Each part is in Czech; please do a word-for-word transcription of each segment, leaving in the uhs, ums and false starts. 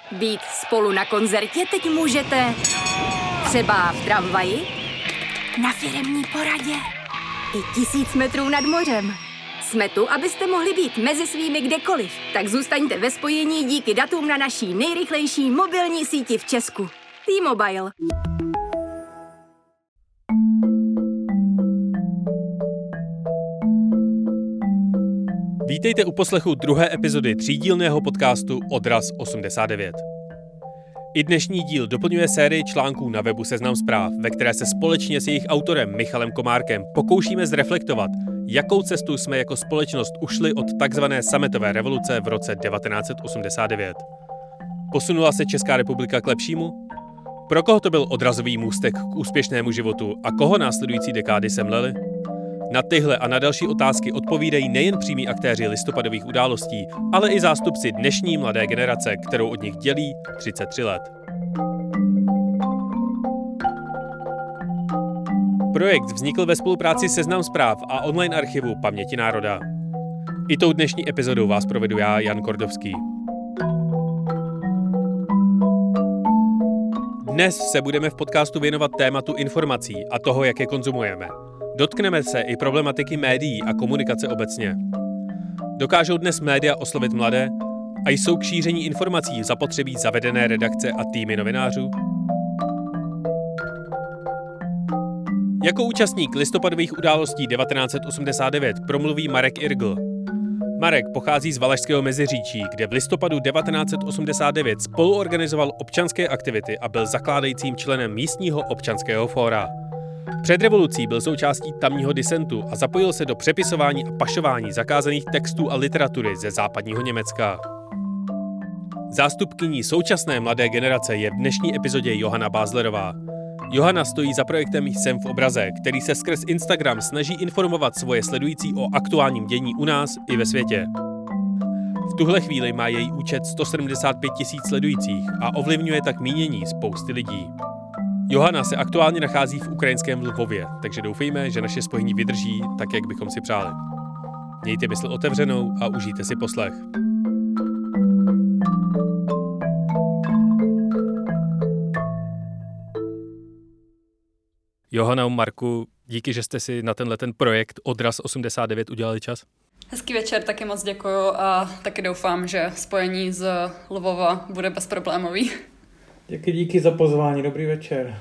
Být spolu na koncertě teď můžete třeba v tramvaji, na firemní poradě i tisíc metrů nad mořem. Jsme tu, abyste mohli být mezi svými kdekoliv. Tak zůstaňte ve spojení díky datům na naší nejrychlejší mobilní síti v Česku. T-Mobile. Vítejte u poslechu druhé epizody třídílného podcastu Odraz osmdesát devět. I dnešní díl doplňuje sérii článků na webu Seznam Zpráv, ve které se společně s jejich autorem Michalem Komárkem pokoušíme zreflektovat, jakou cestu jsme jako společnost ušli od takzvané sametové revoluce v roce devatenáct set osmdesát devět. Posunula se Česká republika k lepšímu? Pro koho to byl odrazový můstek k úspěšnému životu a koho následující dekády semlely? Na tyhle a na další otázky odpovídají nejen přímí aktéři listopadových událostí, ale i zástupci dnešní mladé generace, kterou od nich dělí třicet tři let. Projekt vznikl ve spolupráci Seznam Zpráv a online archivu Paměti národa. I tou dnešní epizodou vás provedu já, Jan Kordovský. Dnes se budeme v podcastu věnovat tématu informací a toho, jak je konzumujeme. Dotkneme se i problematiky médií a komunikace obecně. Dokážou dnes média oslovit mladé a jsou k šíření informací zapotřebí zavedené redakce a týmy novinářů? Jako účastník listopadových událostí devatenáct set osmdesát devět promluví Marek Irgl. Marek pochází z Valašského Meziříčí, kde v listopadu devatenáct set osmdesát devět spoluorganizoval občanské aktivity a byl zakládajícím členem místního občanského fóra. Před revolucí byl součástí tamního disentu a zapojil se do přepisování a pašování zakázaných textů a literatury ze západního Německa. Zástupkyní současné mladé generace je v dnešní epizodě Johana Bázlerová. Johana stojí za projektem Jsem v obraze, který se skrz Instagram snaží informovat svoje sledující o aktuálním dění u nás i ve světě. V tuhle chvíli má její účet sto sedmdesát pět tisíc sledujících a ovlivňuje tak mínění spousty lidí. Johana se aktuálně nachází v ukrajinském Lvově, takže doufejme, že naše spojení vydrží tak, jak bychom si přáli. Mějte mysl otevřenou a užijte si poslech. Johana, Marku, díky, že jste si na tenhle ten projekt Odraz osmdesát devět udělali čas. Hezký večer, taky moc děkuju a taky doufám, že spojení z Lvova bude bezproblémový. Díky, díky za pozvání, dobrý večer.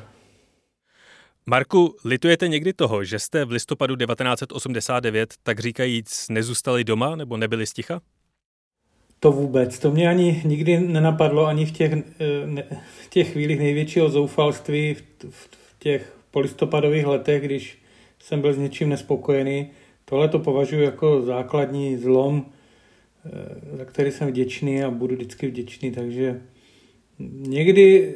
Marku, litujete někdy toho, že jste v listopadu devatenáct set osmdesát devět, tak říkajíc, nezůstali doma nebo nebyli sticha? To vůbec, to mě ani nikdy nenapadlo, ani v těch, ne, v těch chvílích největšího zoufalství, v, v těch polistopadových letech, když jsem byl s něčím nespokojený. Tohle to považuji jako základní zlom, za který jsem vděčný a budu vždycky vděčný, takže někdy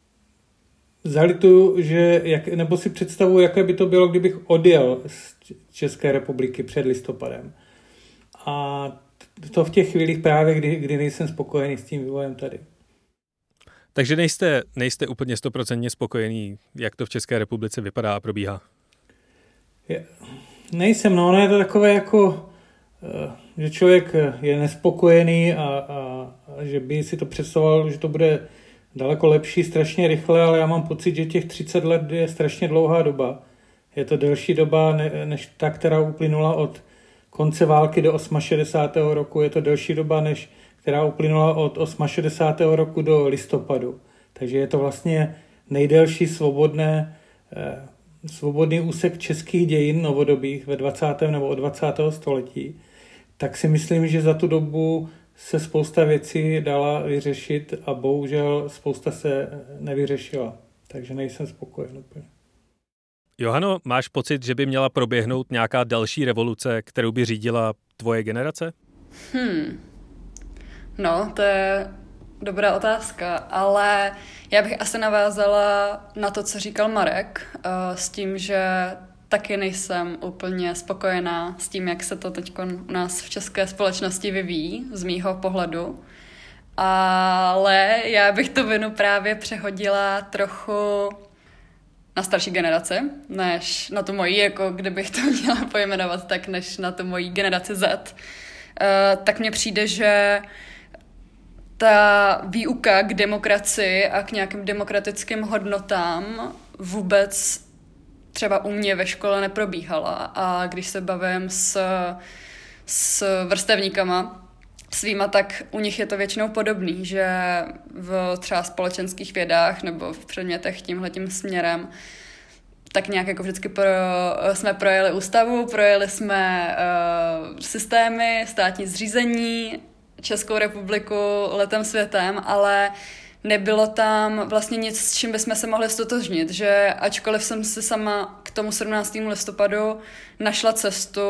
zalituju, že jak, nebo si představuji, jaké by to bylo, kdybych odjel z České republiky před listopadem. A to v těch chvílích právě, kdy, kdy nejsem spokojený s tím vývojem tady. Takže nejste, nejste úplně stoprocentně spokojený, jak to v České republice vypadá a probíhá? Je, nejsem, no, ono je to takové jako, že člověk je nespokojený a, a, a že by si to představoval, že to bude daleko lepší strašně rychle, ale já mám pocit, že těch třicet let je strašně dlouhá doba. Je to delší doba ne, než ta, která uplynula od konce války do šedesátého osmého roku. Je to delší doba, než která uplynula od šedesátého osmého roku do listopadu. Takže je to vlastně nejdelší svobodné, eh, svobodný úsek českých dějin novodobých ve dvacátém nebo od dvacátého století. Tak si myslím, že za tu dobu se spousta věcí dala vyřešit a bohužel spousta se nevyřešila. Takže nejsem spokojen úplně. Johano, máš pocit, že by měla proběhnout nějaká další revoluce, kterou by řídila tvoje generace? Hmm. No, to je dobrá otázka, ale já bych asi navázala na to, co říkal Marek, s tím, že taky nejsem úplně spokojená s tím, jak se to teď u nás v české společnosti vyvíjí, z mýho pohledu. Ale já bych tu vinu právě přehodila trochu na starší generaci, než na tu moji, jako kdybych to měla pojmenovat tak, než na tu moji generaci Z. Uh, tak mně přijde, že ta výuka k demokracii a k nějakým demokratickým hodnotám vůbec třeba u mě ve škole neprobíhala. A když se bavím s, s vrstevníkama svýma, tak u nich je to většinou podobný, že v třeba společenských vědách nebo v předmětech tímhletím směrem tak nějak jako vždycky pro, jsme projeli ústavu, projeli jsme uh, systémy, státní zřízení, Českou republiku, letem světem, ale nebylo tam vlastně nic, s čím bychom se mohli stotožnit, že ačkoliv jsem si sama k tomu sedmnáctému listopadu našla cestu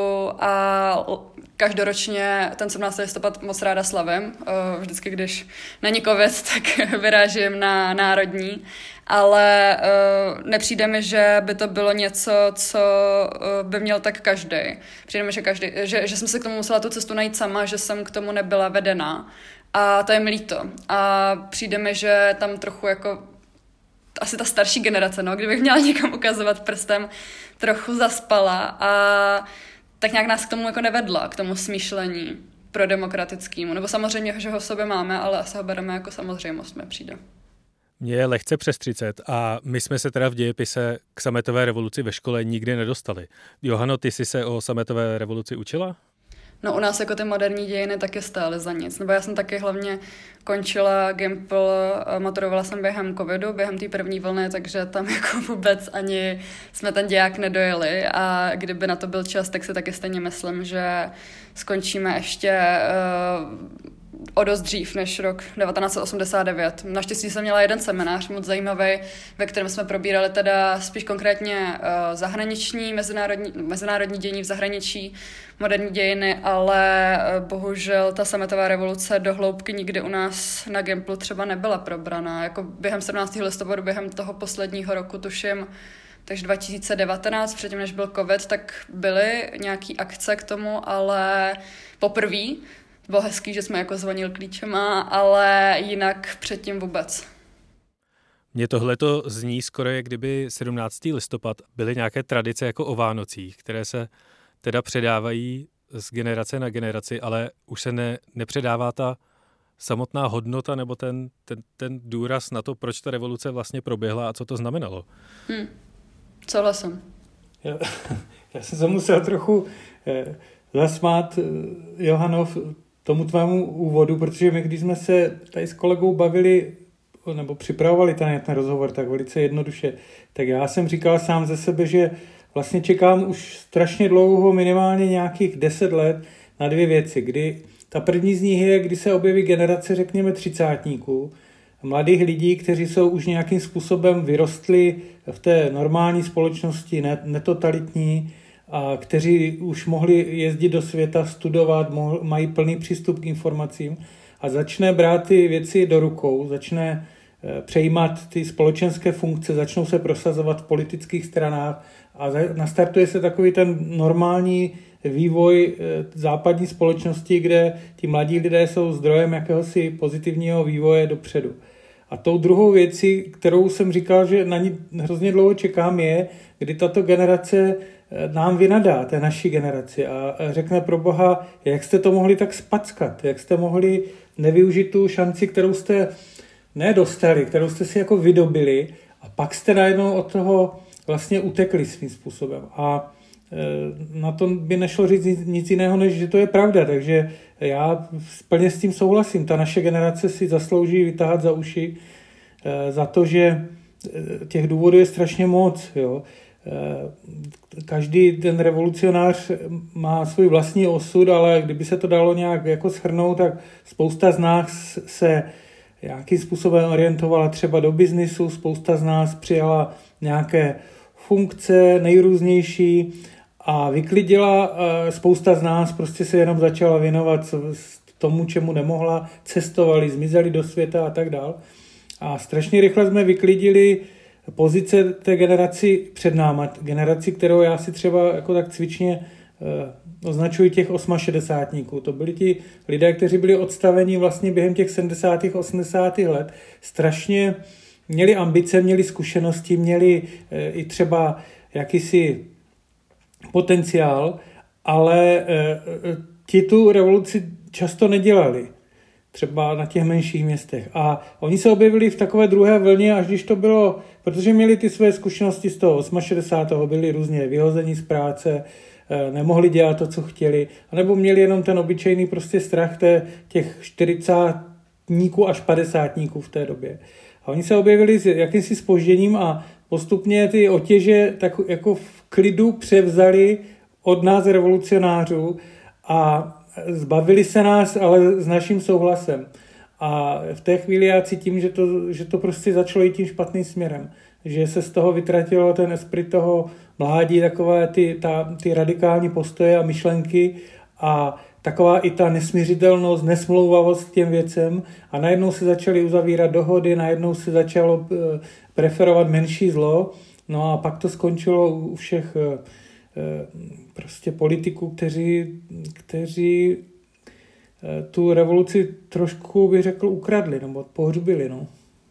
a každoročně ten sedmnáctého listopad moc ráda slavím. Vždycky, když není covid, tak vyrážím na národní, ale nepřijde mi, že by to bylo něco, co by měl tak každý. Přijde mi, že, každý, že, že jsem se k tomu musela tu cestu najít sama, že jsem k tomu nebyla vedena. A to je mi líto. A přijde mi, že tam trochu jako asi ta starší generace, no, kdybych měla někam ukazovat prstem, trochu zaspala a tak nějak nás k tomu jako nevedla, k tomu smýšlení pro demokratickému. Nebo samozřejmě, že ho v sobě máme, ale asi ho bereme jako samozřejmost, mi přijde. Mně je lehce přes třicet a my jsme se teda v dějepise k sametové revoluci ve škole nikdy nedostali. Johano, ty jsi se o sametové revoluci učila? No u nás jako ty moderní dějiny taky stály za nic. Nebo já jsem taky hlavně končila Gimpl, maturovala jsem během covidu, během té první vlny, takže tam jako vůbec ani jsme ten děják nedojeli a kdyby na to byl čas, tak si taky stejně myslím, že skončíme ještě uh, o dost dřív než rok devatenáct set osmdesát devět. Naštěstí jsem měla jeden seminář moc zajímavý, ve kterém jsme probírali teda spíš konkrétně uh, zahraniční, mezinárodní, mezinárodní dějiny v zahraničí, moderní dějiny, ale uh, bohužel ta sametová revoluce do hloubky nikdy u nás na Gimplu třeba nebyla probraná. Jako během sedmnáctého listopadu, během toho posledního roku, tuším, takže dva tisíce devatenáct, předtím než byl covid, tak byly nějaký akce k tomu, ale poprvé bylo hezký, že jsme jako zvonili klíčema, ale jinak předtím vůbec. Mně tohleto zní skoro, jak kdyby sedmnáctého listopad byly nějaké tradice jako o Vánocích, které se teda předávají z generace na generaci, ale už se ne, nepředává ta samotná hodnota nebo ten, ten, ten důraz na to, proč ta revoluce vlastně proběhla a co to znamenalo. Hmm. Souhlasím. Já, já jsem se musel trochu eh, zasmát, eh, Johanov, tomu tvému úvodu, protože my, když jsme se tady s kolegou bavili nebo připravovali ten, ten rozhovor tak velice jednoduše, tak já jsem říkal sám ze sebe, že vlastně čekám už strašně dlouho, minimálně nějakých deset let na dvě věci, kdy ta první z nich je, kdy se objeví generace, řekněme, třicátníků, mladých lidí, kteří jsou už nějakým způsobem vyrostli v té normální společnosti, netotalitní, a kteří už mohli jezdit do světa, studovat, mohl, mají plný přístup k informacím a začne brát ty věci do rukou, začne e, přejímat ty společenské funkce, začnou se prosazovat v politických stranách a za, nastartuje se takový ten normální vývoj e, západní společnosti, kde ti mladí lidé jsou zdrojem jakéhosi pozitivního vývoje dopředu. A tou druhou věcí, kterou jsem říkal, že na ní hrozně dlouho čekám, je, kdy tato generace nám vynadá, té naší generaci a řekne pro Boha, jak jste to mohli tak spackat, jak jste mohli nevyužít tu šanci, kterou jste nedostali, kterou jste si jako vydobili a pak jste najednou od toho vlastně utekli svým způsobem. A na to by nešlo říct nic jiného, než že to je pravda, takže já plně s tím souhlasím. Ta naše generace si zaslouží vytahat za uši za to, že těch důvodů je strašně moc, jo. Každý ten revolucionář má svůj vlastní osud, ale kdyby se to dalo nějak jako shrnout, tak spousta z nás se nějakým způsobem orientovala třeba do biznisu, spousta z nás přijala nějaké funkce nejrůznější a vyklidila, spousta z nás prostě se jenom začala věnovat tomu, čemu nemohla, cestovali, zmizeli do světa a tak dál. A strašně rychle jsme vyklidili pozice té generaci před náma, generaci, kterou já si třeba jako tak cvičně eh, označuji těch osmašedesátníků. To byli ti lidé, kteří byli odstaveni vlastně během těch sedmdesátých osmdesátých let. Strašně měli ambice, měli zkušenosti, měli eh, i třeba jakýsi potenciál, ale eh, ti tu revoluci často nedělali. třeba na těch menších městech. A oni se objevili v takové druhé vlně, až když to bylo, protože měli ty své zkušenosti z toho osmašedesátého byli různě vyhození z práce, nemohli dělat to, co chtěli, anebo měli jenom ten obyčejný prostě strach té, těch čtyřicátníků až padesátníků v té době. A oni se objevili s jakýmsi zpožděním a postupně ty otěže tak jako v klidu převzali od nás revolucionářů a zbavili se nás, ale s naším souhlasem. A v té chvíli já cítím, že to, že to prostě začalo jít tím špatným směrem. Že se z toho vytratilo ten esprit toho mládí, takové ty, ta, ty radikální postoje a myšlenky a taková i ta nesmířitelnost, nesmlouvavost k těm věcem a najednou se začaly uzavírat dohody, najednou se začalo preferovat menší zlo, no a pak to skončilo u všech prostě politiků, kteří, kteří tu revoluci trošku, bych řekl, ukradli nebo pohřbili, no.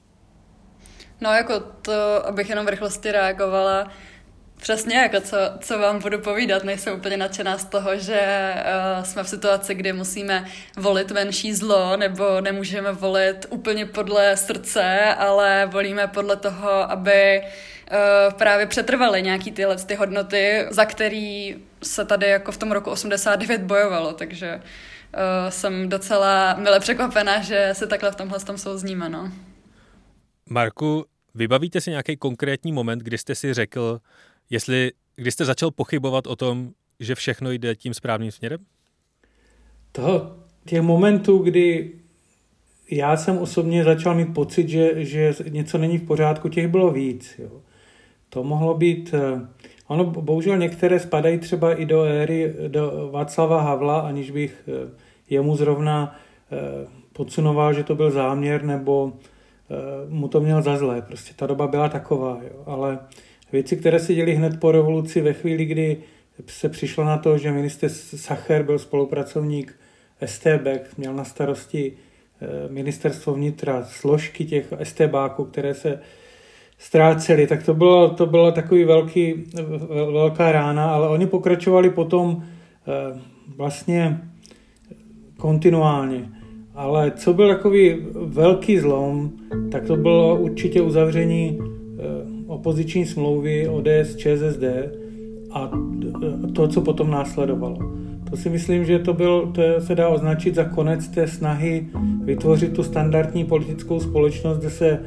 No jako to, abych jenom v rychlosti reagovala, přesně jako co, co vám budu povídat, nejsem úplně nadšená z toho, že uh, jsme v situaci, kdy musíme volit menší zlo, nebo nemůžeme volit úplně podle srdce, ale volíme podle toho, aby uh, právě přetrvaly nějaký tyhle ty hodnoty, za který se tady jako v tom roku osmdesát devět bojovalo, takže uh, jsem docela mile překvapená, že se takhle v tomhle tom souzníme, no. Marku, vybavíte si nějaký konkrétní moment, kdy jste si řekl, jestli, kdy jste začal pochybovat o tom, že všechno jde tím správným směrem? Toho, těch momentů, kdy já jsem osobně začal mít pocit, že, že něco není v pořádku, těch bylo víc. Jo. To mohlo být, ono bohužel některé spadají třeba i do éry do Václava Havla, aniž bych jemu zrovna podsunoval, že to byl záměr, nebo mu to měl za zlé. Prostě ta doba byla taková. Jo. Ale věci, které se děly hned po revoluci ve chvíli, kdy se přišlo na to, že ministr Sacher byl spolupracovník es té bé, měl na starosti ministerstvo vnitra, složky těch estébáků, které se ztrácely, tak to bylo, to bylo takový velký, velká rána, ale oni pokračovali potom vlastně kontinuálně. Ale co byl takový velký zlom, tak to bylo určitě uzavření opoziční smlouvy ó dé es čé es es dé a to, co potom následovalo. To si myslím, že to, byl, to se dá označit za konec té snahy vytvořit tu standardní politickou společnost, kde se,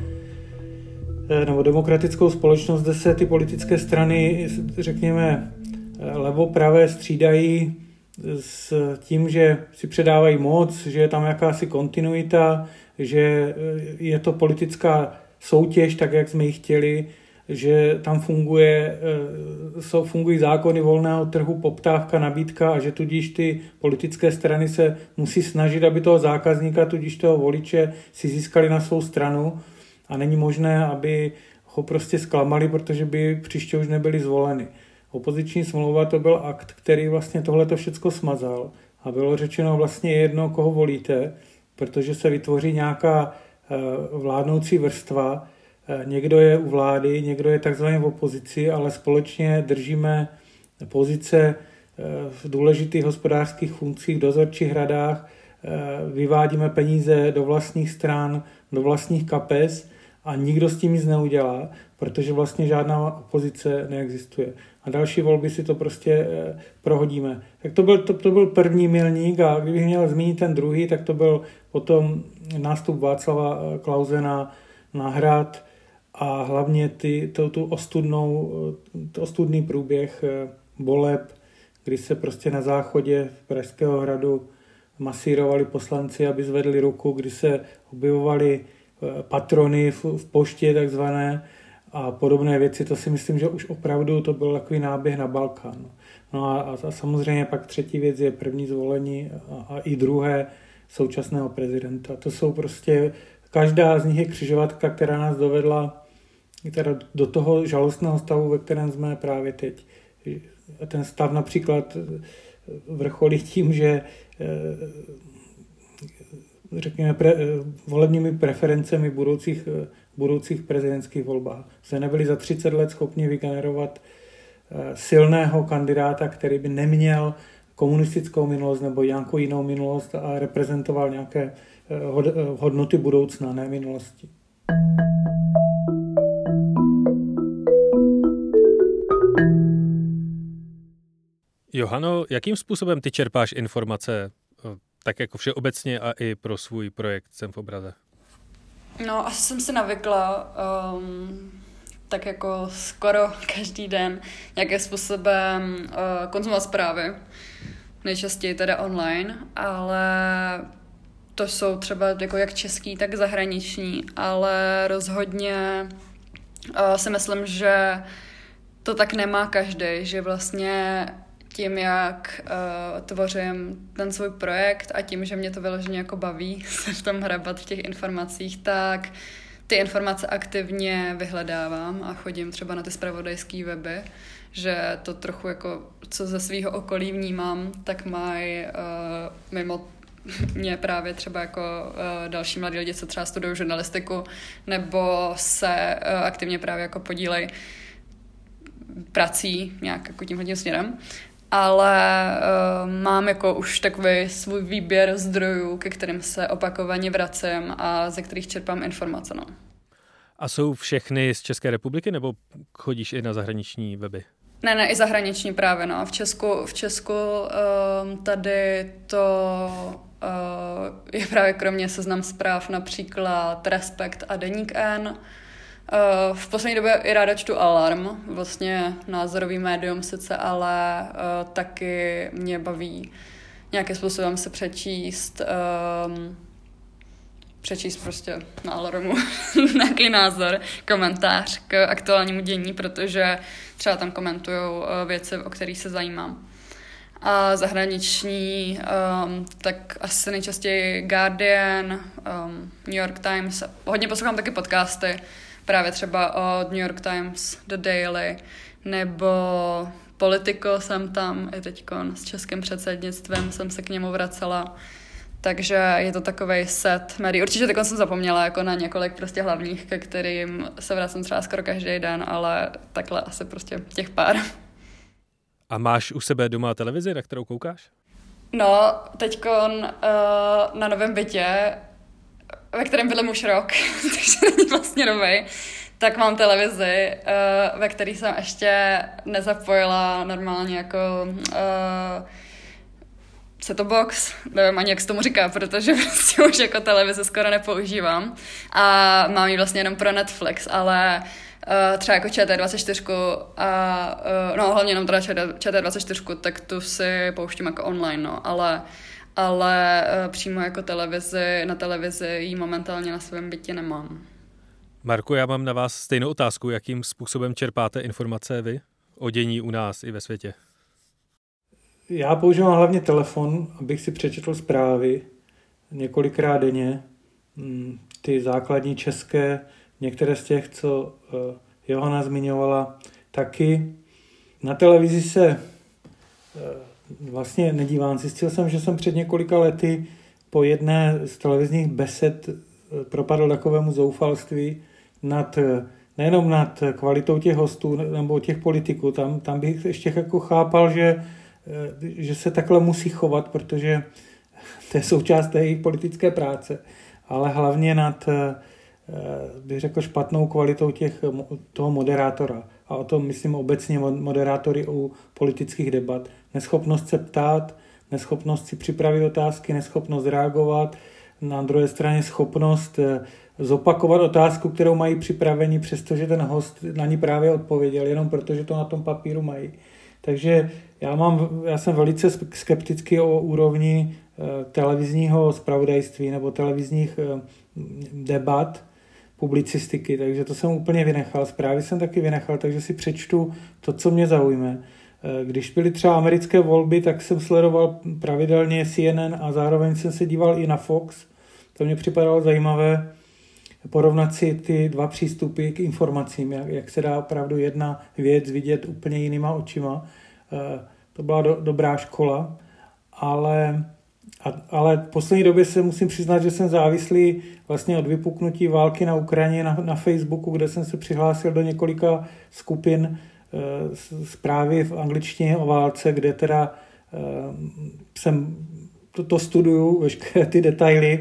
nebo demokratickou společnost, kde se ty politické strany, řekněme, levo-pravé střídají s tím, že si předávají moc, že je tam jakási kontinuita, že je to politická soutěž, tak jak jsme ji chtěli, že tam funguje, jsou, fungují zákony volného trhu, poptávka, nabídka a že tudíž ty politické strany se musí snažit, aby toho zákazníka, tudíž toho voliče si získali na svou stranu a není možné, aby ho prostě zklamali, protože by příště už nebyli zvoleni. Opoziční smlouva to byl akt, který vlastně tohleto všecko smazal a bylo řečeno vlastně jedno, koho volíte, protože se vytvoří nějaká vládnoucí vrstva, někdo je u vlády, někdo je takzvaně v opozici, ale společně držíme pozice v důležitých hospodářských funkcích, v dozorčích radách, vyvádíme peníze do vlastních stran, do vlastních kapes a nikdo s tím nic neudělá, protože vlastně žádná opozice neexistuje. A další volby si to prostě prohodíme. Tak to byl, to, to byl první milník a kdybych měl zmínit ten druhý, tak to byl potom nástup Václava Klause na, na hrad a hlavně ty, to, tu ostudnou, to ostudný průběh voleb, kdy se prostě na záchodě Pražského hradu masírovali poslanci, aby zvedli ruku, kdy se objevovali patrony v, v poště takzvané a podobné věci. To si myslím, že už opravdu to byl takový náběh na Balkán. No a, a samozřejmě pak třetí věc je první zvolení a, a i druhé současného prezidenta. To jsou prostě, každá z nich je křižovatka, která nás dovedla teda do toho žalostného stavu, ve kterém jsme právě teď. Ten stav například vrcholí tím, že řekněme pre, volebními preferencemi budoucích, budoucích prezidentských volbách. Se nebyli za třicet let schopni vygenerovat silného kandidáta, který by neměl komunistickou minulost nebo nějakou jinou minulost a reprezentoval nějaké hodnoty budoucna, ne minulosti. Johano, jakým způsobem ty čerpáš informace, tak jako všeobecně a i pro svůj projekt Jsem v obraze? No, asi jsem si navykla um, tak jako skoro každý den nějakým způsobem uh, konzumovat zprávy. Nejčastěji teda online, ale to jsou třeba jako jak český, tak zahraniční, ale rozhodně uh, si myslím, že to tak nemá každý, že vlastně tím, jak uh, tvořím ten svůj projekt a tím, že mě to vyloženě jako baví se v tom hrabat v těch informacích, tak ty informace aktivně vyhledávám a chodím třeba na ty zpravodajské weby, že to trochu jako, co ze svého okolí vnímám, tak mají uh, mimo mě právě třeba jako uh, další mladí lidi, co třeba studují žurnalistiku, nebo se uh, aktivně právě jako podílejí prací nějak jako tímhle tím směrem. Ale uh, mám jako už takový svůj výběr zdrojů, ke kterým se opakovaně vracím a ze kterých čerpám informace. No. A jsou všechny z České republiky, nebo chodíš i na zahraniční weby? Ne, ne, i zahraniční právě, no. V Česku, v Česku um, tady to uh, je právě kromě Seznam zpráv například Respekt a Deník N. Uh, v poslední době i ráda čtu Alarm, vlastně názorový médium sice, ale uh, taky mě baví nějakým způsobem se přečíst, um, přečíst prostě na Alarmu nějaký názor, komentář k aktuálnímu dění, protože třeba tam komentujou uh, věci, o kterých se zajímám. A zahraniční, um, tak asi nejčastěji Guardian, um, New York Times, hodně poslouchám taky podcasty, právě třeba od New York Times, The Daily, nebo Politico jsem tam, i teďkon s českým předsednictvem jsem se k němu vracela. Takže je to takovej set médií. Určitě teď jsem zapomněla jako na několik prostě hlavních, ke kterým se vracím třeba skoro každý den, ale takhle asi prostě těch pár. A máš u sebe doma televizi, na kterou koukáš? No, teďkon uh, na novém bytě, ve kterém bydlím už rok, takže není vlastně novej, tak mám televizi, uh, ve který jsem ještě nezapojila normálně jako uh, set-top box, nevím ani jak se tomu říká, protože prostě už jako televizi skoro nepoužívám a mám ji vlastně jenom pro Netflix, ale uh, třeba jako Č T dvacet čtyři a uh, no hlavně jenom teda Č T dvacet čtyři, tak tu si pouštím jako online, no, ale ale uh, přímo jako televizi, na televizi ji momentálně na svém bytě nemám. Marku, já mám na vás stejnou otázku. Jakým způsobem čerpáte informace vy o dění u nás i ve světě? Já používám hlavně telefon, abych si přečetl zprávy několikrát denně. Ty základní české, některé z těch, co Johana zmiňovala, taky. Na televizi se vlastně nedívám. Zjistil jsem, že jsem před několika lety po jedné z televizních besed propadl takovému zoufalství nad, nejenom nad kvalitou těch hostů nebo těch politiků. Tam, tam bych ještě jako chápal, že, že se takhle musí chovat, protože to je součást té jejich politické práce. Ale hlavně nad, bych řekl, špatnou kvalitou těch, toho moderátora. A o tom myslím obecně moderátory u politických debat. Neschopnost se ptát, neschopnost si připravit otázky, neschopnost reagovat, na druhé straně schopnost zopakovat otázku, kterou mají připraveni, přestože ten host na ní právě odpověděl, jenom protože to na tom papíru mají. Takže já, mám, já jsem velice skeptický o úrovni televizního zpravodajství nebo televizních debat, publicistiky, takže to jsem úplně vynechal. Zprávy jsem taky vynechal, takže si přečtu to, co mě zaujme. Když byly třeba americké volby, tak jsem sledoval pravidelně C N N a zároveň jsem se díval i na Fox. To mě připadalo zajímavé porovnat si ty dva přístupy k informacím, jak, jak se dá opravdu jedna věc vidět úplně jinýma očima. To byla do, dobrá škola, ale, a, ale v poslední době se musím přiznat, že jsem závislý vlastně od vypuknutí války na Ukrajině na, na Facebooku, kde jsem se přihlásil do několika skupin zprávy v angličtině o válce, kde teda jsem to, to studuju, veškeré ty detaily,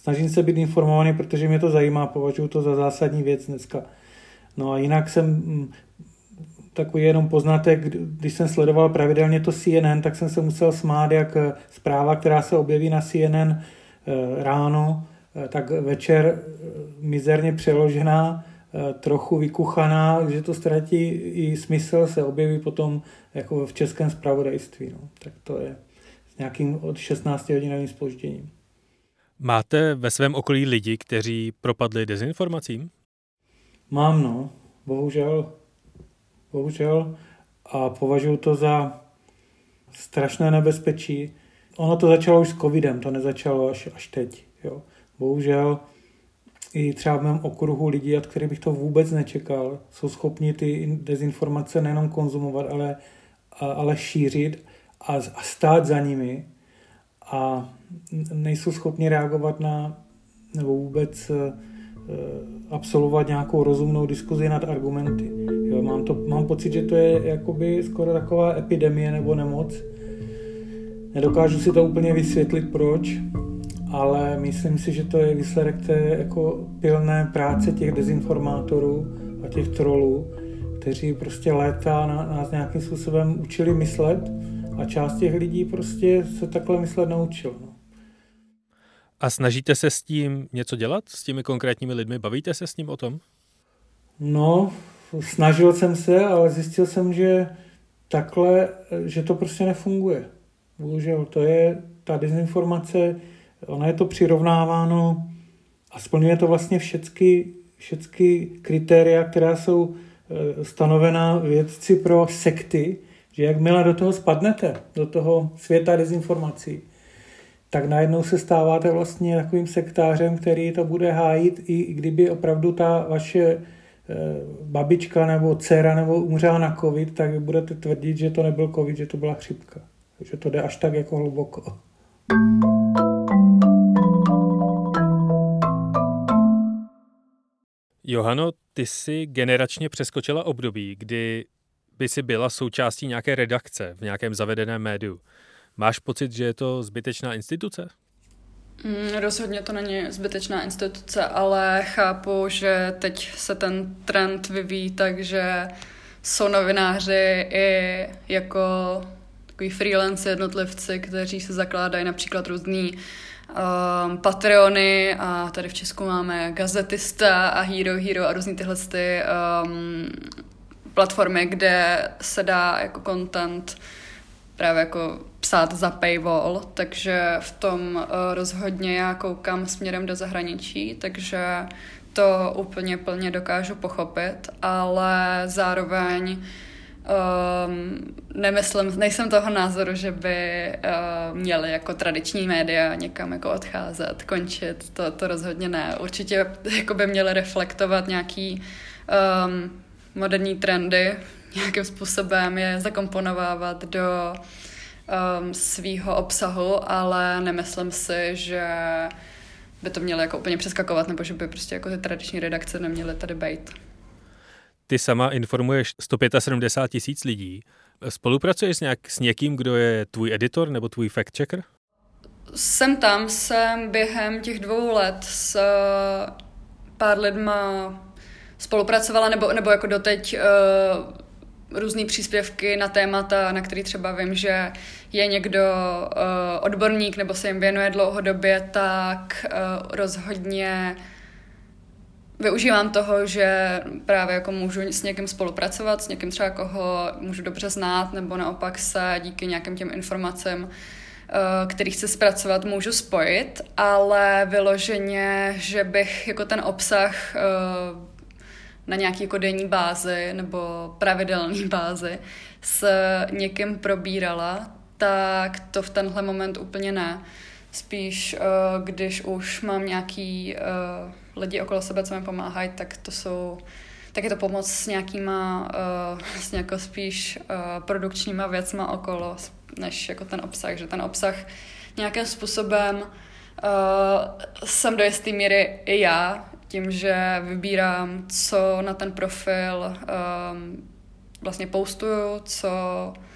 snažím se být informovaný, protože mě to zajímá, považuji to za zásadní věc dneska. No a jinak jsem takový jenom poznatek, když jsem sledoval pravidelně to C N N, tak jsem se musel smát, jak zpráva, která se objeví na C N N ráno, tak večer mizerně přeložená, trochu vykuchaná, že to ztratí i smysl, se objeví potom jako v českém zpravodajství. No. Tak to je s nějakým od šestnáctihodinovým zpožděním. Máte ve svém okolí lidi, kteří propadli dezinformacím? Mám, no. Bohužel. Bohužel. A považuji to za strašné nebezpečí. Ono to začalo už s covidem, to nezačalo až, až teď. Jo. Bohužel i třeba v mém okruhu lidí, od kterých bych to vůbec nečekal, jsou schopni ty dezinformace nejenom konzumovat, ale, a, ale šířit a, a stát za nimi a nejsou schopni reagovat na, nebo vůbec e, absolvovat nějakou rozumnou diskuzi nad argumenty. Jo, mám, to, mám pocit, že to je jakoby skoro taková epidemie nebo nemoc. Nedokážu si to úplně vysvětlit, proč, ale myslím si, že to je výsledek té jako pilné práce těch dezinformátorů a těch trolů, kteří prostě léta na, nás nějakým způsobem učili myslet a část těch lidí prostě se takhle myslet naučil. No. A snažíte se s tím něco dělat? S těmi konkrétními lidmi? Bavíte se s ním o tom? No, snažil jsem se, ale zjistil jsem, že takhle, že to prostě nefunguje. Bohužel, to je ta dezinformace, ona je to přirovnáváno a splňuje to vlastně všechny, všechny kritéria, která jsou stanovená vědci pro sekty, že jakmile do toho spadnete, do toho světa dezinformací, tak najednou se stáváte vlastně takovým sektářem, který to bude hájit, i kdyby opravdu ta vaše babička nebo dcera nebo umřela na covid, tak vy budete tvrdit, že to nebyl covid, že to byla chřipka. Takže to jde až tak jako hluboko. Johano, ty jsi generačně přeskočila období, kdy by si byla součástí nějaké redakce v nějakém zavedeném médiu. Máš pocit, že je to zbytečná instituce? Mm, rozhodně to není zbytečná instituce, ale chápu, že teď se ten trend vyvíjí, takže jsou novináři i jako takový freelance jednotlivci, kteří se zakládají například různý um, Patreony a tady v Česku máme Gazetista a Hero Hero a různý tyhle ty, um, platformy, kde se dá jako content právě jako psát za paywall, takže v tom uh, rozhodně já koukám směrem do zahraničí, takže to úplně plně dokážu pochopit, ale zároveň um, nemyslím, nejsem toho názoru, že by uh, měli jako tradiční média někam jako odcházet, končit, to, to rozhodně ne. Určitě jako by měli reflektovat nějaký um, moderní trendy, nějakým způsobem je zakomponovávat do um, svýho obsahu, ale nemyslím si, že by to mělo jako úplně přeskakovat, nebo že by prostě jako ty tradiční redakce neměly tady být. Ty sama informuješ sto sedmdesát pět tisíc lidí. Spolupracuješ nějak s někým, kdo je tvůj editor nebo tvůj fact-checker? Jsem tam, jsem během těch dvou let s pár lidma spolupracovala, nebo, nebo jako doteď uh, různý příspěvky na témata, na který třeba vím, že je někdo uh, odborník nebo se jim věnuje dlouhodobě, tak uh, rozhodně využívám toho, že právě jako můžu s někým spolupracovat, s někým třeba koho můžu dobře znát, nebo naopak se díky nějakým těm informacím, uh, který chci zpracovat, můžu spojit, ale vyloženě, že bych jako ten obsah uh, na nějaký jako denní bázi nebo pravidelný bázi s někým probírala, tak to v tenhle moment úplně ne. Spíš, když už mám nějaký lidi okolo sebe, co mi pomáhají, tak to jsou, tak je to pomoc s nějakýma vlastně jako spíš produkčníma věcma okolo, než jako ten obsah, že ten obsah nějakým způsobem jsem do jisté míry i já, tím, že vybírám, co na ten profil um, vlastně postuju, co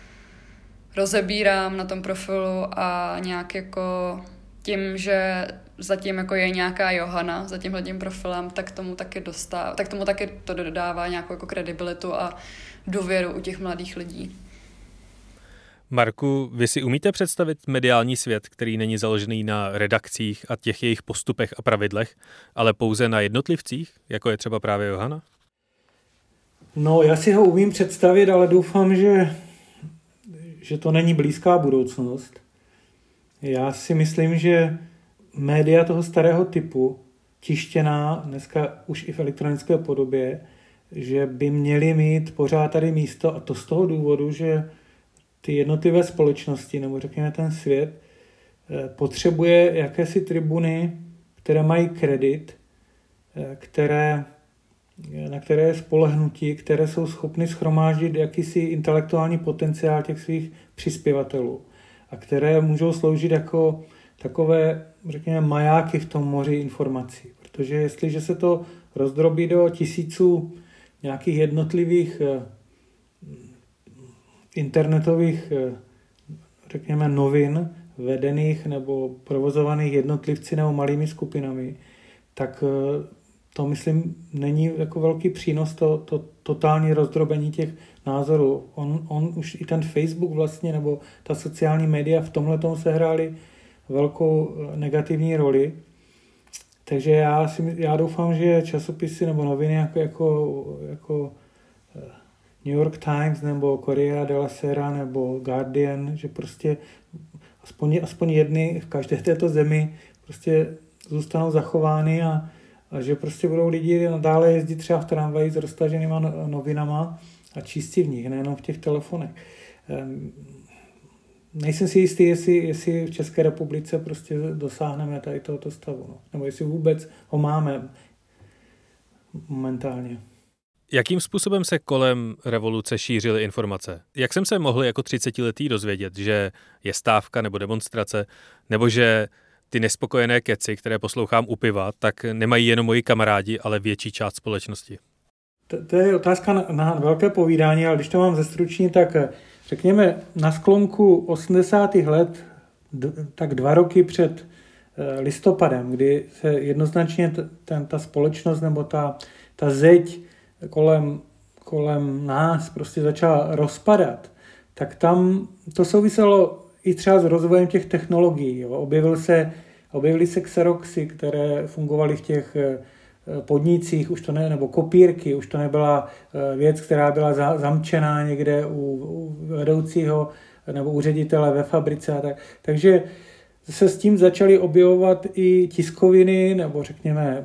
rozebírám na tom profilu a nějak jako tím, že zatím jako je nějaká Johana za tímhletím profilem, tak tomu taky dostává, tak tomu taky to dodává nějakou jako kredibilitu a důvěru u těch mladých lidí. Marku, vy si umíte představit mediální svět, který není založený na redakcích a těch jejich postupech a pravidlech, ale pouze na jednotlivcích, jako je třeba právě Johana? No, já si ho umím představit, ale doufám, že, že to není blízká budoucnost. Já si myslím, že média toho starého typu, tištěná dneska už i v elektronické podobě, že by měly mít pořád tady místo, a to z toho důvodu, že ty jednotlivé společnosti, nebo řekněme ten svět, potřebuje jakési tribuny, které mají kredit, které, na které je spolehnutí, které jsou schopny shromáždit jakýsi intelektuální potenciál těch svých přispěvatelů a které můžou sloužit jako takové, řekněme, majáky v tom moři informací. Protože jestliže se to rozdrobí do tisíců nějakých jednotlivých internetových, řekněme, novin vedených nebo provozovaných jednotlivci nebo malými skupinami, tak to, myslím, není jako velký přínos to, to totální rozdrobení těch názorů. On, on už i ten Facebook vlastně, nebo ta sociální média v tomhletom sehrály velkou negativní roli. Takže já, si, já doufám, že časopisy nebo noviny jako, jako, jako New York Times nebo Corriere della Sera nebo Guardian, že prostě aspoň, aspoň jedny v každé této zemi prostě zůstanou zachovány a, a že prostě budou lidi nadále jezdit třeba v tramvaji s roztaženýma novinama a číst si v nich, nejenom v těch telefonech. Um, nejsem si jistý, jestli, jestli v České republice prostě dosáhneme tady tohoto stavu, no. Nebo jestli vůbec ho máme momentálně. Jakým způsobem se kolem revoluce šířily informace? Jak jsem se mohl jako třicetiletý dozvědět, že je stávka nebo demonstrace, nebo že ty nespokojené keci, které poslouchám u piva, tak nemají jenom moji kamarádi, ale větší část společnosti? To, to je otázka na, na velké povídání, ale když to mám zestručnit, tak řekněme na sklonku osmdesátých let, d, tak dva roky před e, listopadem, kdy se jednoznačně t, ten, ta společnost nebo ta, ta zeď kolem, kolem nás prostě začala rozpadat, tak tam to souviselo i třeba s rozvojem těch technologií. Jo. Objevil se, objevily se xeroxy, které fungovaly v těch podnicích, už to ne, nebo kopírky, už to nebyla věc, která byla za, zamčená někde u, u vedoucího nebo u ředitele ve fabrice. A tak. Takže se s tím začaly objevovat i tiskoviny, nebo řekněme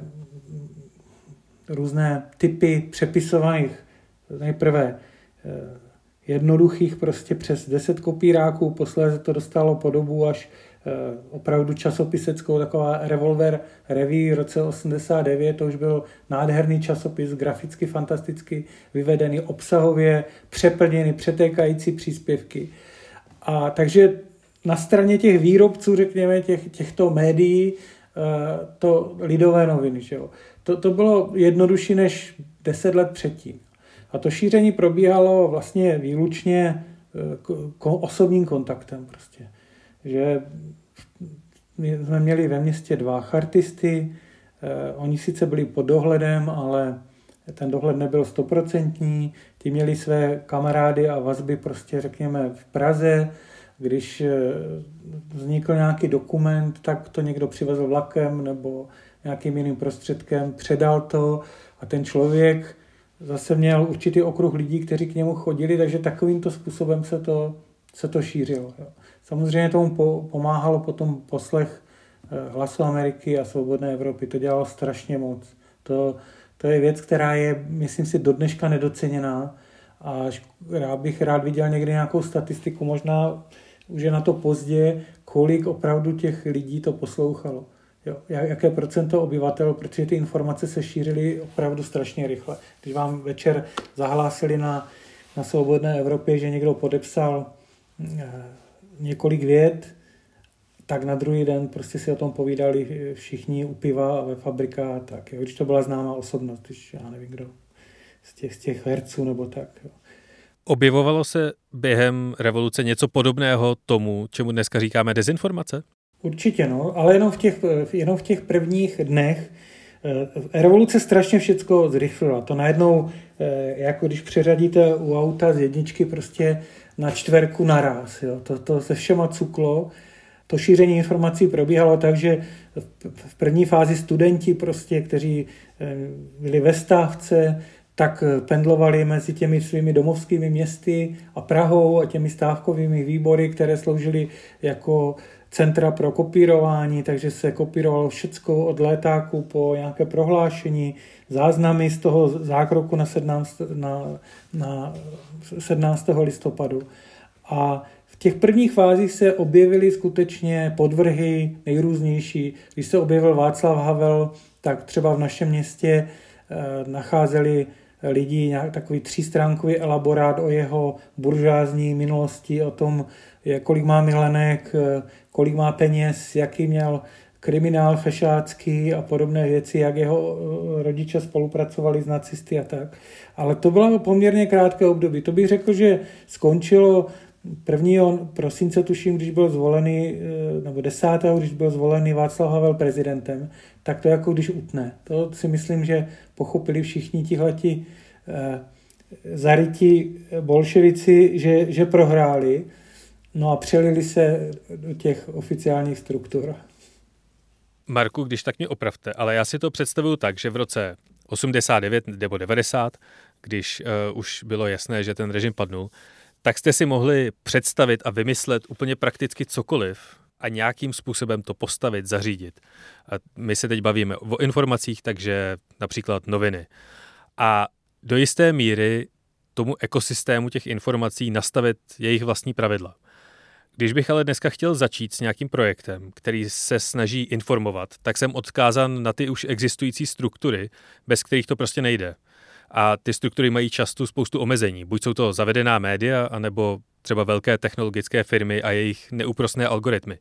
různé typy přepisovaných, nejprve jednoduchých prostě přes deset kopíráků, posléze to dostalo podobu až opravdu časopiseckou, taková Revolver Revue v roce osmdesát devět, to už byl nádherný časopis, graficky fantasticky vyvedený, obsahově přeplněný, přetékající příspěvky. A takže na straně těch výrobců, řekněme, těch, těchto médií, to lidové noviny, že jo. To, to bylo jednodušší než deset let předtím. A to šíření probíhalo vlastně výlučně ko, osobním kontaktem prostě. Že jsme měli ve městě dva chartisty, eh, oni sice byli pod dohledem, ale ten dohled nebyl stoprocentní, ti měli své kamarády a vazby prostě řekněme v Praze. Když eh, vznikl nějaký dokument, tak to někdo přivezl vlakem nebo nějakým jiným prostředkem, předal to a ten člověk zase měl určitý okruh lidí, kteří k němu chodili, takže takovýmto způsobem se to, se to šířilo. Jo. Samozřejmě tomu po, pomáhalo potom poslech Hlasu Ameriky a Svobodné Evropy. To dělalo strašně moc. To, to je věc, která je, myslím si, do dneška nedoceněná a rád bych rád viděl někdy nějakou statistiku, možná už je na to pozdě, kolik opravdu těch lidí to poslouchalo. Jo, jaké procento obyvatel, protože ty informace se šířily opravdu strašně rychle. Když vám večer zahlásili na, na Svobodné Evropě, že někdo podepsal eh, několik vět, tak na druhý den prostě si o tom povídali všichni u piva a ve fabrikách, tak jo, když to byla známá osobnost, když já nevím kdo, z těch, z těch herců nebo tak. Jo. Objevovalo se během revoluce něco podobného tomu, čemu dneska říkáme dezinformace? Určitě, no, ale jenom v těch, jenom v těch prvních dnech. Revoluce strašně všecko zrychlila. To najednou, jako když přeřadíte u auta z jedničky prostě na čtverku naraz. Jo. To, to se všema cuklo. To šíření informací probíhalo tak, že v první fázi studenti, prostě, kteří byli ve stávce, tak pendlovali mezi těmi svými domovskými městy a Prahou a těmi stávkovými výbory, které sloužily jako centra pro kopírování, takže se kopírovalo všecko od létáku po nějaké prohlášení, záznamy z toho zákroku na, na, na sedmnáctého listopadu. A v těch prvních fázích se objevily skutečně podvrhy nejrůznější. Když se objevil Václav Havel, tak třeba v našem městě eh, nacházeli lidi nějak takový třístránkový elaborát o jeho buržoázní minulosti, o tom, kolik má milenek, kolik má peněz, jaký měl kriminál fešácký a podobné věci, jak jeho rodiče spolupracovali s nacisty a tak. Ale to bylo poměrně krátké období. To bych řekl, že skončilo prvního prosince, tuším, když byl zvolený, nebo desátého když byl zvolený Václav Havel prezidentem, tak to jako když utne. To si myslím, že pochopili všichni tihleti eh, zarytí bolševici, že, že prohráli, no a přelili se do těch oficiálních struktur. Marku, když tak mě opravte, ale já si to představuju tak, že v roce osmdesát devět nebo devadesát, když uh, už bylo jasné, že ten režim padnul, tak jste si mohli představit a vymyslet úplně prakticky cokoliv a nějakým způsobem to postavit, zařídit. A my se teď bavíme o informacích, takže například noviny. A do jisté míry tomu ekosystému těch informací nastavit jejich vlastní pravidla. Když bych ale dneska chtěl začít s nějakým projektem, který se snaží informovat, tak jsem odkázán na ty už existující struktury, bez kterých to prostě nejde. A ty struktury mají často spoustu omezení. Buď jsou to zavedená média, anebo třeba velké technologické firmy a jejich neúprosné algoritmy.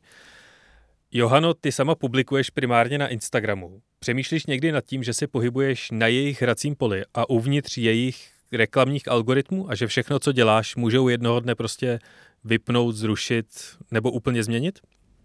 Johano, ty sama publikuješ primárně na Instagramu. Přemýšlíš někdy nad tím, že se pohybuješ na jejich hracím poli a uvnitř jejich reklamních algoritmů a že všechno, co děláš, můžou jednoho dne prostě vypnout, zrušit nebo úplně změnit?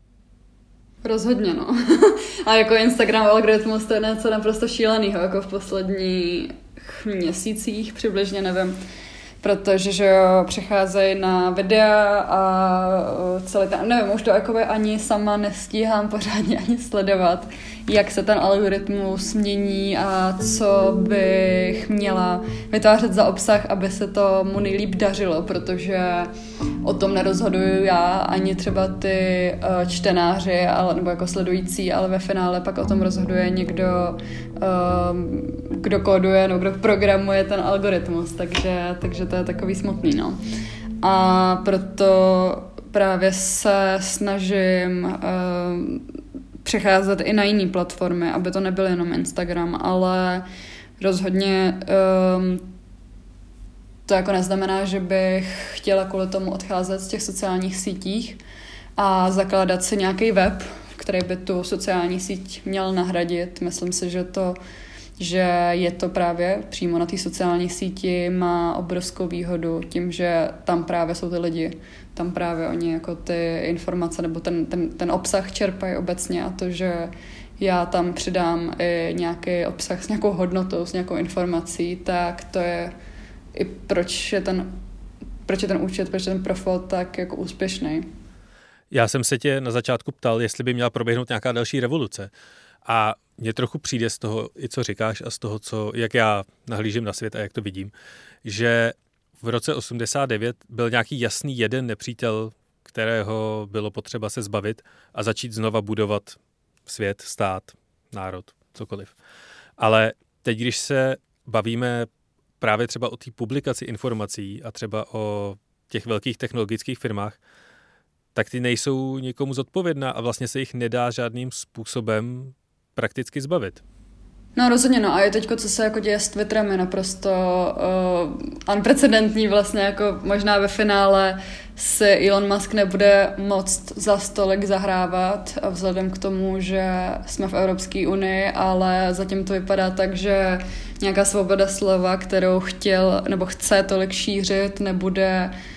Rozhodně, no. A jako Instagram algoritmus to je něco naprosto šílenýho, jako v posledních měsících přibližně, nevím. Protože, že jo, přecházejí na videa a celý ten, nevím, už to jakoby ani sama nestíhám pořádně ani sledovat, jak se ten algoritmus mění a co bych měla vytvářet za obsah, aby se to mu nejlíp dařilo, protože o tom nerozhoduju já, ani třeba ty čtenáři, ale, nebo jako sledující, ale ve finále pak o tom rozhoduje někdo, kdo kóduje, no, kdo programuje ten algoritmus, takže, takže to je takový smutný, no. A proto právě se snažím uh, přecházet i na jiné platformy, aby to nebyl jenom Instagram, ale rozhodně um, to jako neznamená, že bych chtěla kvůli tomu odcházet z těch sociálních sítích a zakládat si nějaký web, který by tu sociální síť měl nahradit. Myslím si, že to že je to právě přímo na té sociální síti, má obrovskou výhodu tím, že tam právě jsou ty lidi, tam právě oni jako ty informace nebo ten, ten, ten obsah čerpají obecně a to, že já tam přidám i nějaký obsah s nějakou hodnotou, s nějakou informací, tak to je i proč je ten, proč je ten účet, proč je ten profil tak jako úspěšný. Já jsem se tě na začátku ptal, jestli by měla proběhnout nějaká další revoluce. A mně trochu přijde z toho, i co říkáš a z toho, co, jak já nahlížím na svět a jak to vidím, že v roce osmdesát devět byl nějaký jasný jeden nepřítel, kterého bylo potřeba se zbavit a začít znova budovat svět, stát, národ, cokoliv. Ale teď, když se bavíme právě třeba o té publikaci informací a třeba o těch velkých technologických firmách, tak ty nejsou nikomu zodpovědná a vlastně se jich nedá žádným způsobem prakticky zbavit. No rozhodně, no a je teďko, co se jako děje s Twitterem, je naprosto uh, unprecedentní vlastně, jako možná ve finále si Elon Musk nebude moct za stolik zahrávat a vzhledem k tomu, že jsme v Evropské unii, ale zatím to vypadá tak, že nějaká svoboda slova, kterou chtěl nebo chce tolik šířit, nebude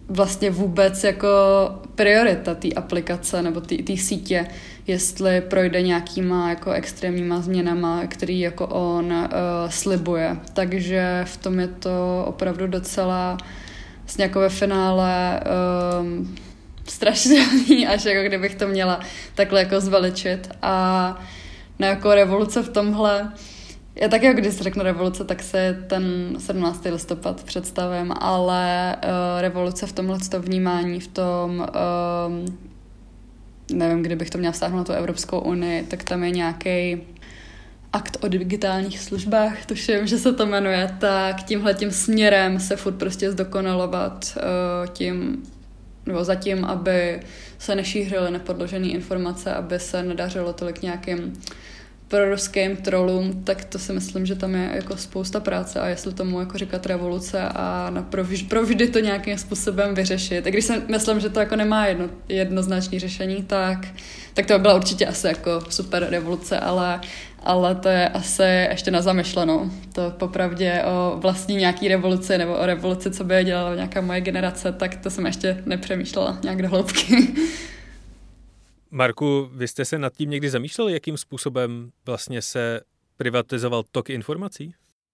vlastně vůbec jako priorita té aplikace nebo té sítě, jestli projde nějakýma jako extrémníma změnama, který jako on uh, slibuje. Takže v tom je to opravdu docela vlastně jako ve finále um, strašidelný, až jako kdybych to měla takhle jako zveličit. A no jako revoluce v tomhle, já taky, když se řeknu revoluce, tak se ten sedmnáctého listopad představím, ale uh, revoluce v tomhle vnímání, v tom, uh, nevím, kdybych to měla vztáhnout na tu Evropskou unii, tak tam je nějaký akt o digitálních službách, tuším, že se to jmenuje, tak tímhletím směrem se furt prostě zdokonalovat uh, tím, nebo zatím, aby se nešířily nepodložené informace, aby se nedařilo tolik nějakým proruským trolům, tak to si myslím, že tam je jako spousta práce a jestli tomu jako říkat revoluce a na provž- provždy to nějakým způsobem vyřešit. I když si myslím, že to jako nemá jedno, jednoznačné řešení, tak, tak to by byla určitě asi jako super revoluce, ale, ale to je asi ještě na zamyšlenou. To popravdě o vlastní nějaký revoluci nebo o revoluci, co by dělala nějaká moje generace, tak to jsem ještě nepřemýšlela nějak do hloubky. Marku, vy jste se nad tím někdy zamýšleli, jakým způsobem vlastně se privatizoval tok informací?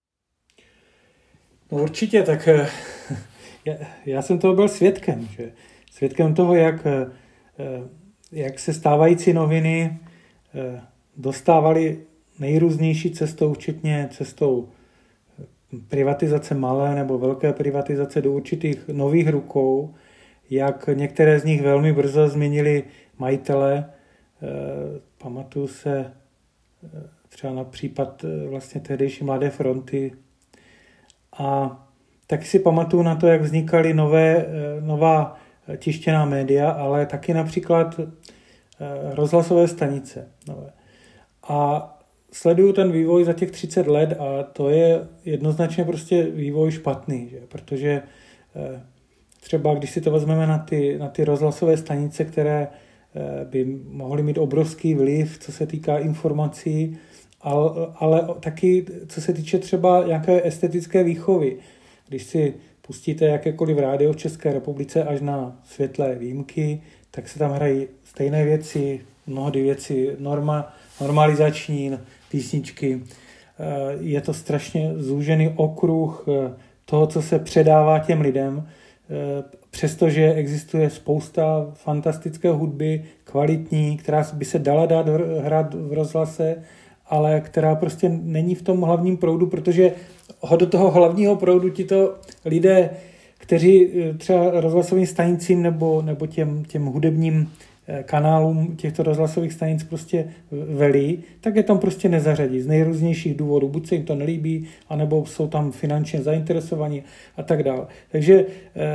No určitě, tak já, já jsem toho byl svědkem, že? Svědkem toho, jak, jak se stávající noviny dostávaly nejrůznější cestou, včetně cestou privatizace malé nebo velké privatizace do určitých nových rukou, jak některé z nich velmi brzo změnili majitele. Pamatuju se třeba na případ vlastně tehdejší Mladé fronty. A taky si pamatuju na to, jak vznikaly nové, nová tištěná média, ale taky například rozhlasové stanice nové. A sleduju ten vývoj za těch třicet let a to je jednoznačně prostě vývoj špatný, že? Protože třeba když si to vezmeme na ty, na ty rozhlasové stanice, které by mohly mít obrovský vliv, co se týká informací, ale, ale taky co se týče třeba nějaké estetické výchovy. Když si pustíte jakékoliv rádio v České republice až na světlé výjimky, tak se tam hrají stejné věci, mnohdy věci norma, normalizační, písničky. Je to strašně zúžený okruh toho, co se předává těm lidem, přestože existuje spousta fantastické hudby, kvalitní, která by se dala dát hrát v rozhlase, ale která prostě není v tom hlavním proudu, protože do toho hlavního proudu ti to lidé, kteří třeba rozhlasovým stanicím nebo, nebo těm, těm hudebním kanálům těchto rozhlasových stanic prostě velí, tak je tam prostě nezařadí z nejrůznějších důvodů. Buď se jim to nelíbí, anebo jsou tam finančně zainteresovaní a tak dále. Takže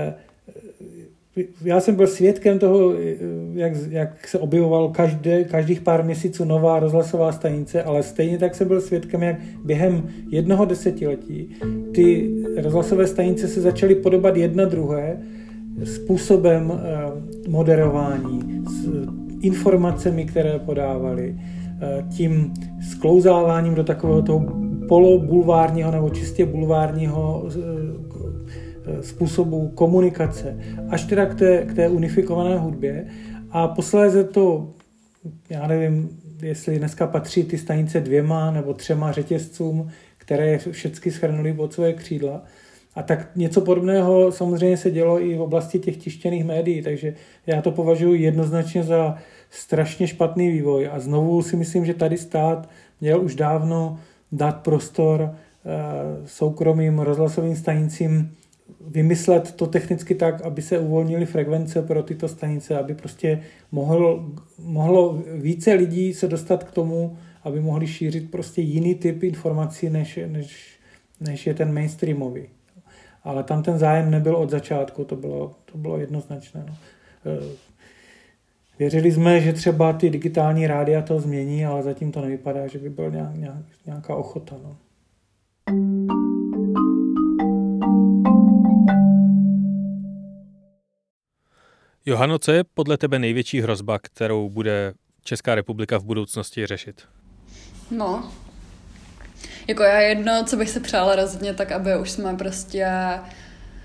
já jsem byl svědkem toho, jak, jak se objevoval každé, každých pár měsíců nová rozhlasová stanice, ale stejně tak jsem byl svědkem, jak během jednoho desetiletí ty rozhlasové stanice se začaly podobat jedna druhé způsobem moderování, s informacemi, které podávali, tím sklouzáváním do takového toho polobulvárního nebo čistě bulvárního způsobu komunikace, až teda k té, k té unifikované hudbě. A posléze to, já nevím, jestli dneska patří ty stanice dvěma nebo třema řetězcům, které je všechny shrnuly pod svoje křídla. A tak něco podobného samozřejmě se dělo i v oblasti těch tištěných médií, takže já to považuji jednoznačně za strašně špatný vývoj. A znovu si myslím, že tady stát měl už dávno dát prostor soukromým rozhlasovým stanicím, vymyslet to technicky tak, aby se uvolnily frekvence pro tyto stanice, aby prostě mohlo, mohlo více lidí se dostat k tomu, aby mohli šířit prostě jiný typ informací, než, než, než je ten mainstreamový. Ale tam ten zájem nebyl od začátku, to bylo, to bylo jednoznačné. No. Věřili jsme, že třeba ty digitální rádia to změní, ale zatím to nevypadá, že by byla nějak, nějak, nějaká ochota. No. Johano, co je podle tebe největší hrozba, kterou bude Česká republika v budoucnosti řešit? No, jako já jedno, co bych se přála rozhodně, tak aby už jsme prostě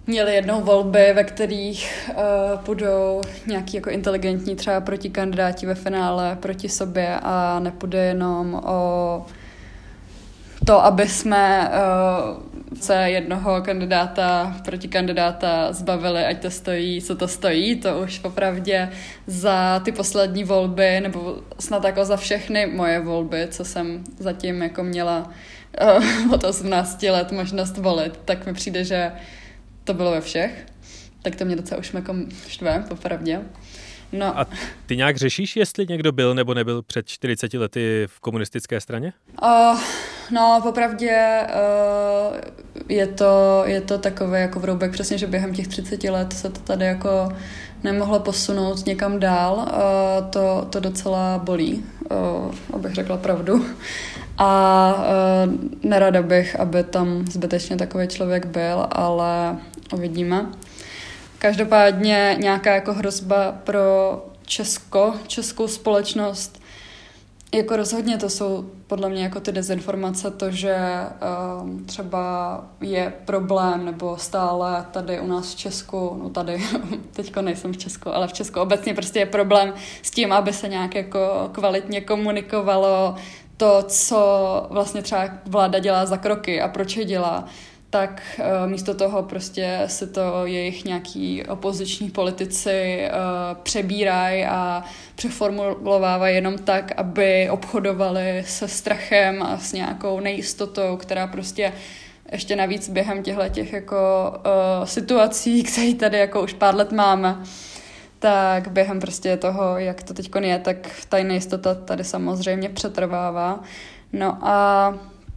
měli jednou volby, ve kterých uh, půjdou nějaký jako inteligentní třeba protikandidáti ve finále proti sobě a nepůjde jenom o to, aby jsme uh, se jednoho kandidáta proti kandidáta zbavili, ať to stojí, co to stojí, to už popravdě za ty poslední volby, nebo snad jako za všechny moje volby, co jsem zatím jako měla uh, od osmnácti let možnost volit, tak mi přijde, že to bylo ve všech. Tak to mě docela už jako štve, popravdě. No. A ty nějak řešíš, jestli někdo byl nebo nebyl před čtyřiceti lety v komunistické straně? Uh, no, popravdě uh, je, to, je to takové jako vroubek, přesně, že během těch třiceti let se to tady jako nemohlo posunout někam dál. Uh, to, to docela bolí, uh, abych řekla pravdu. A uh, nerada bych, aby tam zbytečně takový člověk byl, ale uvidíme. Každopádně nějaká jako hrozba pro Česko, českou společnost, jako rozhodně to jsou podle mě jako ty dezinformace, to, že um, třeba je problém, nebo stále tady u nás v Česku, no tady, teďko nejsem v Česku, ale v Česku obecně prostě je problém s tím, aby se nějak jako kvalitně komunikovalo to, co vlastně třeba vláda dělá za kroky a proč je dělá, tak uh, místo toho prostě si to jejich nějaký opoziční politici uh, přebírají a přeformulovávají jenom tak, aby obchodovali se strachem a s nějakou nejistotou, která prostě ještě navíc během těchto jako uh, situací, které tady jako už pár let máme, tak během prostě toho, jak to teďko je, tak ta nejistota tady samozřejmě přetrvává. No a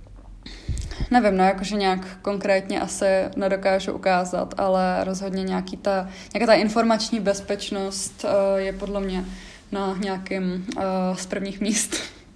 nevím, no, jakože nějak konkrétně asi nedokážu ukázat, ale rozhodně nějaký ta, nějaká ta informační bezpečnost uh, je podle mě na nějakým uh, z prvních míst.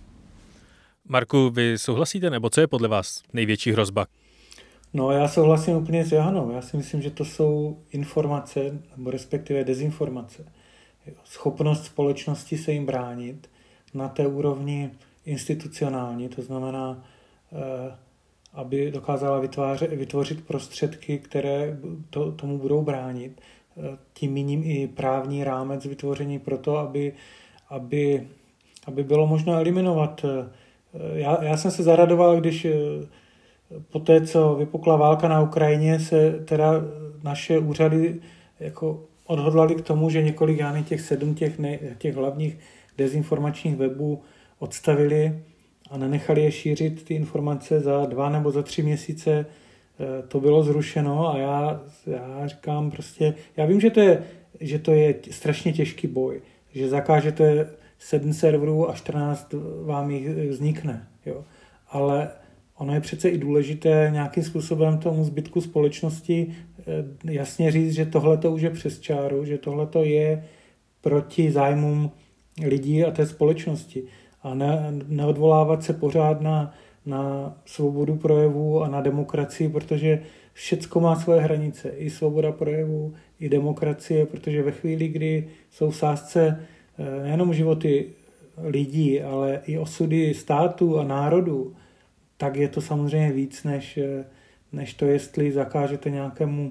Marku, vy souhlasíte, nebo co je podle vás největší hrozba? No, já souhlasím úplně s Johanou. Já si myslím, že to jsou informace, nebo respektive dezinformace. Schopnost společnosti se jim bránit na té úrovni institucionální, to znamená, eh, aby dokázala vytvářet, vytvořit prostředky, které to, tomu budou bránit. Tím míním i právní rámec vytvoření pro to, aby, aby, aby bylo možno eliminovat. Já, já jsem se zaradoval, když po té, co vypukla válka na Ukrajině, se teda naše úřady jako odhodlali k tomu, že několik, já těch sedm těch, ne, těch hlavních dezinformačních webů odstavili a nenechali je šířit ty informace za dva nebo za tři měsíce. To bylo zrušeno a já, já říkám prostě, já vím, že to je, že to je strašně těžký boj, že zakážete sedm serverů a čtrnáct vám jich vznikne, jo. Ale ono je přece i důležité nějakým způsobem tomu zbytku společnosti jasně říct, že tohle to už je přes čáru, že tohle to je proti zájmům lidí a té společnosti. A ne, neodvolávat se pořád na, na svobodu projevu a na demokracii, protože všecko má svoje hranice. I svoboda projevu, i demokracie, protože ve chvíli, kdy jsou v sázce nejenom životy lidí, ale i osudy států a národů, tak je to samozřejmě víc, než, než to, jestli zakážete nějakému,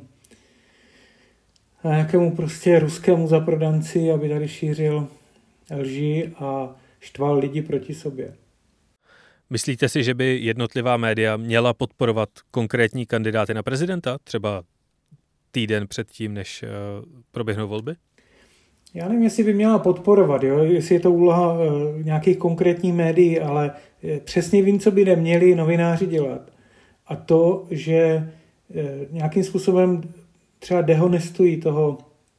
nějakému prostě ruskému zaprodanci, aby tady šířil lži a štval lidi proti sobě. Myslíte si, že by jednotlivá média měla podporovat konkrétní kandidáty na prezidenta, třeba týden předtím, než proběhnou volby? Já nevím, jestli by měla podporovat, jo? Jestli je to úloha uh, nějakých konkrétních médií, ale přesně vím, co by neměli novináři dělat. A to, že uh, nějakým způsobem třeba dehonestují toho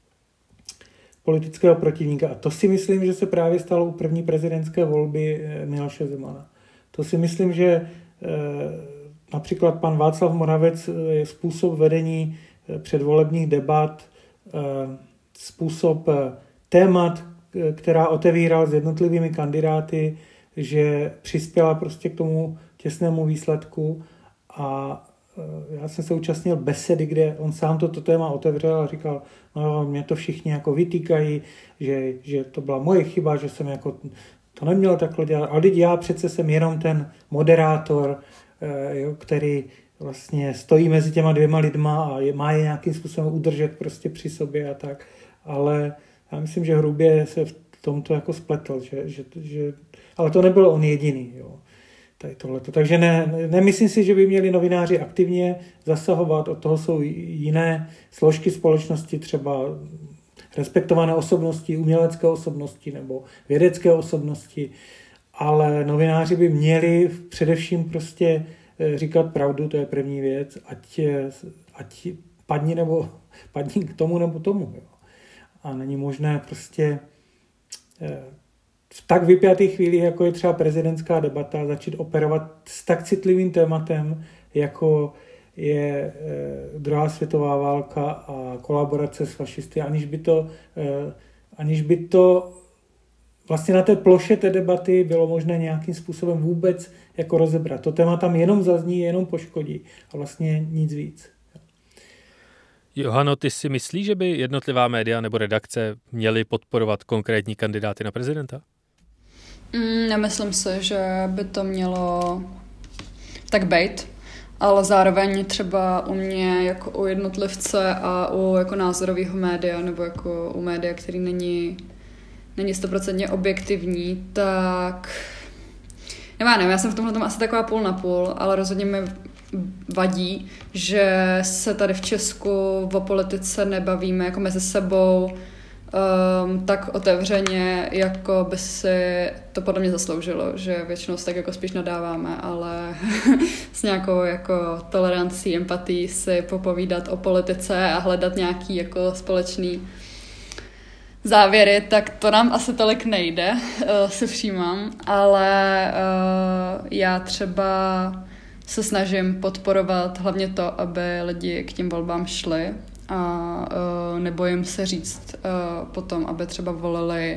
politického protivníka. A to si myslím, že se právě stalo u první prezidentské volby Miloše Zemana. To si myslím, že e, například pan Václav Moravec je způsob vedení předvolebních debat, e, způsob e, témat, která otevíral s jednotlivými kandidáty, že přispěla prostě k tomu těsnému výsledku a já jsem se účastnil besedy, kde on sám toto téma otevřel a říkal, no mě to všichni jako vytýkají, že, že to byla moje chyba, že jsem jako to neměl takhle dělat, ale já přece jsem jenom ten moderátor, jo, který vlastně stojí mezi těma dvěma lidma a je, má je nějakým způsobem udržet prostě při sobě a tak. Ale já myslím, že hrubě se v tomto jako spletl, že, že, že ale to nebyl on jediný, jo. Tady tohleto. Takže ne, nemyslím si, že by měli novináři aktivně zasahovat, od toho jsou jiné složky společnosti, třeba respektované osobnosti, umělecké osobnosti nebo vědecké osobnosti, ale novináři by měli především prostě říkat pravdu, to je první věc, ať, ať padni nebo padni k tomu nebo tomu. Jo. A není možné prostě v tak vypjatých chvílích, jako je třeba prezidentská debata, začít operovat s tak citlivým tématem, jako je e, druhá světová válka a kolaborace s fašisty, aniž by to, e, aniž by to vlastně na té ploše té debaty bylo možné nějakým způsobem vůbec jako rozebrat. To téma tam jenom zazní, jenom poškodí a vlastně nic víc. Johano, ty si myslíš, že by jednotlivá média nebo redakce měly podporovat konkrétní kandidáty na prezidenta? Mm, nemyslím si, že by to mělo tak být, ale zároveň třeba u mě jako u jednotlivce a u jako názorového média nebo jako u média, který není není stoprocentně objektivní, tak nevím, nevím, já jsem v tomhle tom asi taková půl na půl, ale rozhodně mi vadí, že se tady v Česku o politice nebavíme jako mezi sebou um, tak otevřeně, jako by si to podle mě zasloužilo, že většinou se tak jako spíš nadáváme, ale s nějakou jako tolerancí, empatií si popovídat o politice a hledat nějaký jako společný závěry, tak to nám asi tolik nejde, uh, si všímám, ale uh, já třeba se snažím podporovat hlavně to, aby lidi k těm volbám šli a uh, nebojím se říct uh, potom, aby třeba volili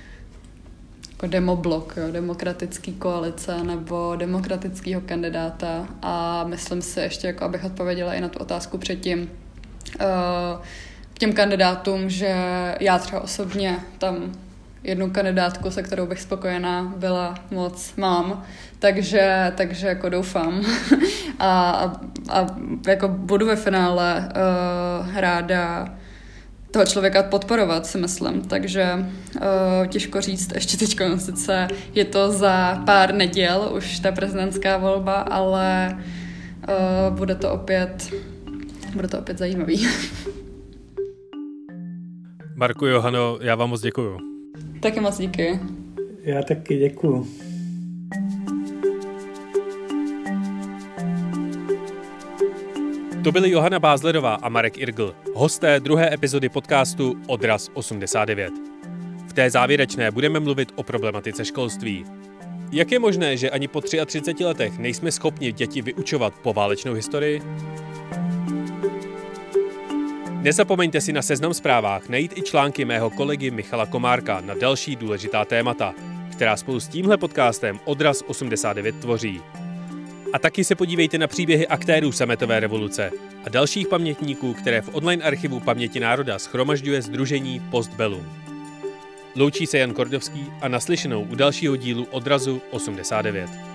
jako demoblok, jo, demokratický koalice nebo demokratického kandidáta a myslím si ještě, jako abych odpověděla i na tu otázku předtím, uh, k těm kandidátům, že já třeba osobně tam jednu kandidátku, se kterou bych spokojená byla moc, mám, takže, takže jako doufám a, a, a jako budu ve finále uh, ráda toho člověka podporovat, si myslím, takže uh, těžko říct, ještě teďko sice je to za pár neděl už ta prezidentská volba, ale uh, bude to opět bude to opět zajímavý. Marku, Johano, já vám moc děkuju. Taky moc díky. Já taky děkuju. To byli Johana Bázlerová a Marek Irgl, hosté druhé epizody podcastu Odraz osmdesát devět. V té závěrečné budeme mluvit o problematice školství. Jak je možné, že ani po třiadvaceti třiceti letech nejsme schopni děti vyučovat poválečnou historii? Nezapomeňte si na Seznam Zprávách najít i články mého kolegy Michala Komárka na další důležitá témata, která spolu s tímhle podcastem Odraz osmdesát devět tvoří. A taky se podívejte na příběhy aktérů sametové revoluce a dalších pamětníků, které v online archivu Paměti národa shromažďuje sdružení Postbellum. Loučí se Jan Kordovský a naslyšenou u dalšího dílu Odrazu osmdesát devět.